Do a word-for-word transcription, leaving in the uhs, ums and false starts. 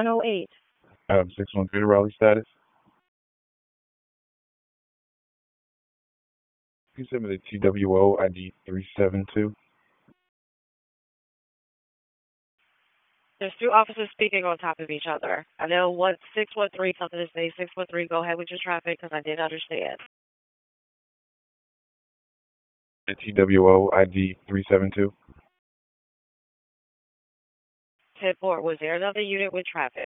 one oh eight. Um, six one three, the Raleigh status. You sent me the T W O I D three seven two. There's two officers speaking on top of each other. I know what six one three something to say. six one three, go ahead with your traffic because I didn't understand. The T W O I D three seven two. ten four, was there another unit with traffic?